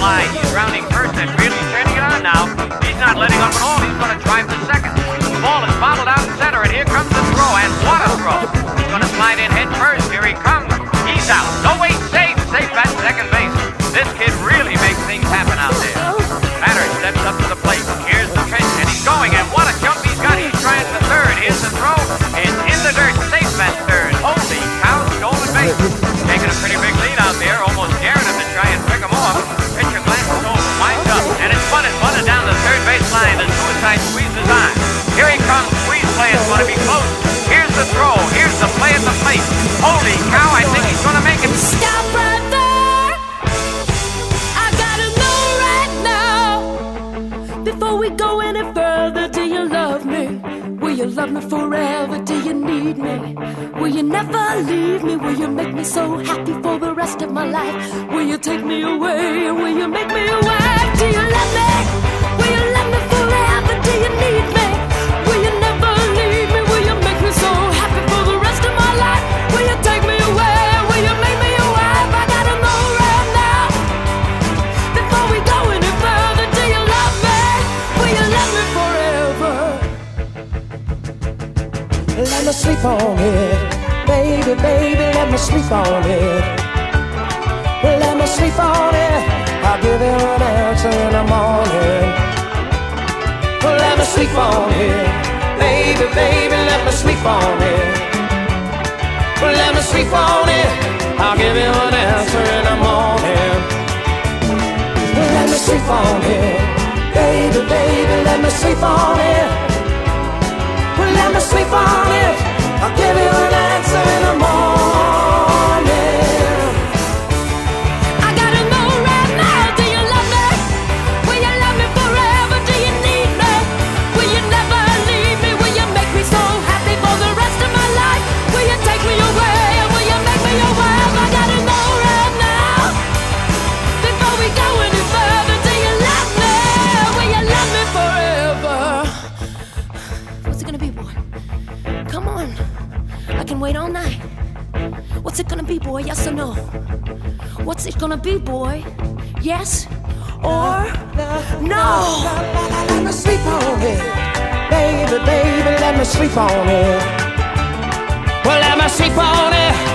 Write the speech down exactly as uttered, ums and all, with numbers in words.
slide. He's rounding first and really turning it on now. He's not letting up at all. He's going to drive to second. The ball is bobbled out in center, and here comes the throw, and what a throw. He's going to slide in head first. Here he comes. He's out. No, wait, safe. Safe at second base. This kid really makes things happen out there. Batter steps up to the plate. Here's the pitch, and he's going, and what a jump he's got. He's trying for third. Here's the throw. It's in the dirt. Safe at third. Holy cow, stolen base. Taking a pretty big lead out there, almost daring him to try and pick him off. Pitcher glances over, winds up, and it's bunted, bunted down the third base line. The suicide squeeze is on. Here he comes. Squeeze play is going to be close. Here's the throw. Here's the play at the plate. Holy cow, I think he's going to make it. Stop right there. I gotta know right now. Before we go any further, do you love me? Will you love me forever? Do you need me? Will you never leave me? Will you make me so happy for the rest of my life? Will you take me away? Will you make me a wife? Do you love me? Will you love me forever? Do you need me? Will you never leave me? Will you make me so happy for the rest of my life? Will you take me away? Will you make me a wife? I gotta know right now. Before we go any further, do you love me? Will you love me forever? Let me sleep on it, baby, baby, let me sleep on it. Let me sleep on it, I'll give you an answer in the morning. Let me sleep on it, baby, baby, let me sleep on it. Let me sleep on it, I'll give you an answer in the morning. Let me sleep on it, baby, baby, let me sleep on it. Let me sleep on it, I'll give you an answer in the morning. I gotta know right now, do you love me? Will you love me forever? Do you need me? Will you never leave me? Will you make me so happy for the rest of my life? Will you take me away? Will you make me your wife? I gotta know right now. Before we go any further, do you love me? Will you love me forever? What's it gonna be, boy? Come on, I can wait all night. What's it gonna be, boy? Yes or no? What's it gonna be, boy? Yes or no? Let me sleep on it, baby, baby, let me sleep on it. Well, let me sleep on it.